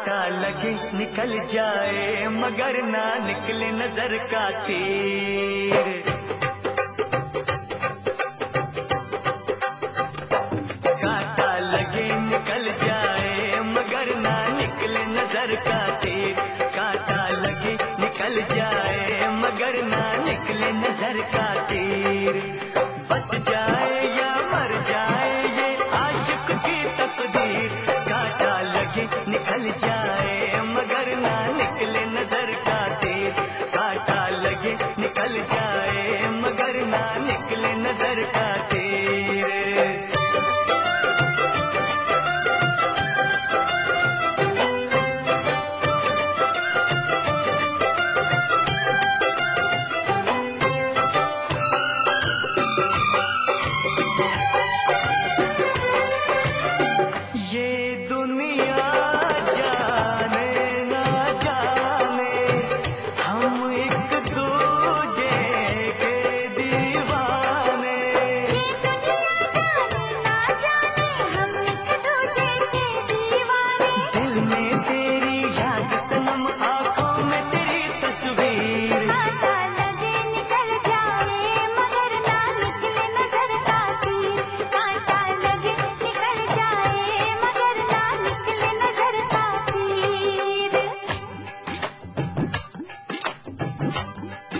कांटा लगे निकल जाए मगर ना निकले नजर का तीर। कांटा लगे निकल जाए मगर ना निकले नजर का तीर। कांटा लगे निकल जाए मगर ना निकले नजर का तीर। बच जाए या मर जाए ये आशिक की तकदीर। कांटा लगे निकल जाए मगर ना निकले नजर का तीर। कांटा लगे निकल जाए मगर ना निकले नजर का तीर। ये दुनिया जाने ना जाने हम एक दूजे के दीवाने। दिल में तेरी याद सनम आंखों में तेरी तस्वीर। कांटा लगे निकल जाए मगर ना निकले नजर का तीर। कांटा लगे निकल जाए मगर ना निकले नजर का तीर।